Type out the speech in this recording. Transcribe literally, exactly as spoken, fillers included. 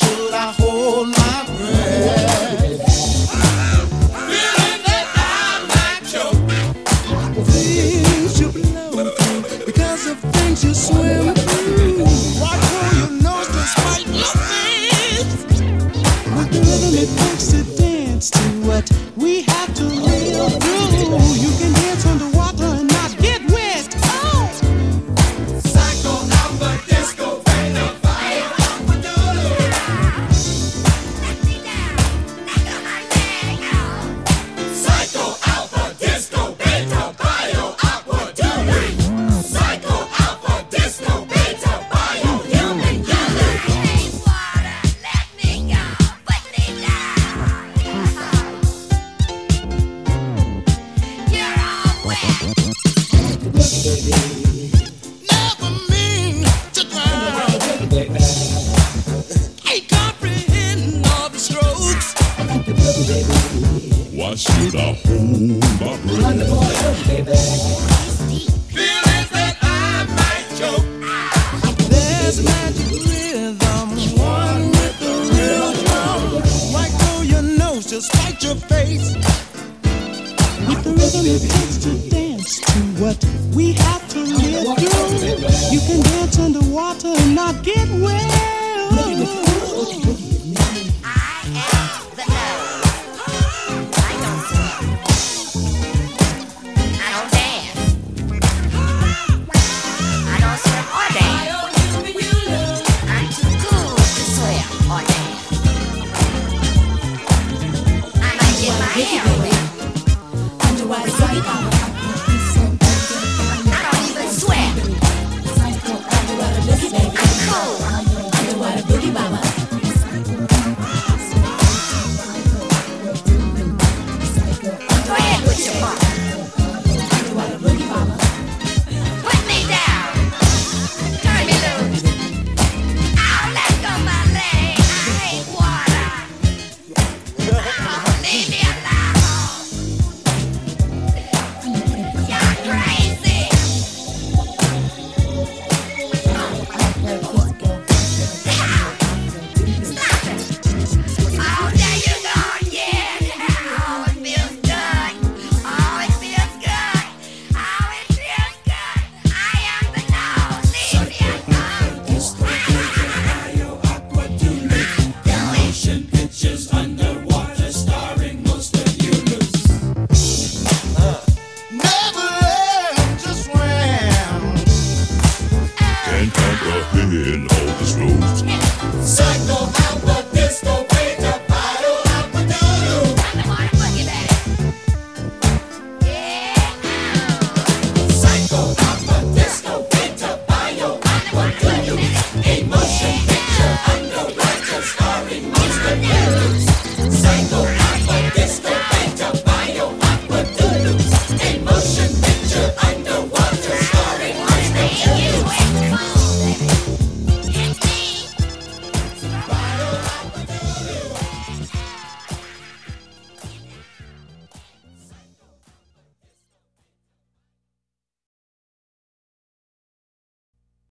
should I hold my breath? Feeling that I might choke. Things you blow through because of things you swim through. Right through your nose despite your face. With the rhythm it takes to dance to what we have to live through. You can dance underwater and not get wet. Oh! Psycho alpha disco beta fire aqua doodle. Let me down, let go my leg out. Psycho alpha disco beta bio aqua doodle. Psycho alpha disco beta bio human doodle. Hey water, let me go, put me down. You're all wet. Never mean to drown. Ain't comprehending all the strokes. Why should I hold my breath? Feelings that I might choke. There's magic rhythm, one with the real drum. Right through your nose, just fight your face. With the rhythm it takes to dance to what we have to live through. You can dance underwater and not get wet. I am the nose. I don't swim. I don't dance. I don't swim or dance. I'm too cool to swim or dance. I might get my hair wet. I don't even sweat. I'm cool. Go ahead with your part. Put me down. Turn me loose. I'll let go my leg. I hate water. Oh, leave me alone. You're crazy. Stop it. Oh, there you go again. Oh, it feels good. Oh, it feels good. Oh, it feels good. I am the nose. Leave me alone. Motion pictures underwater starring most of you lose. Never learned to swim. Can't comprehend all this roads. Psycho alpha disco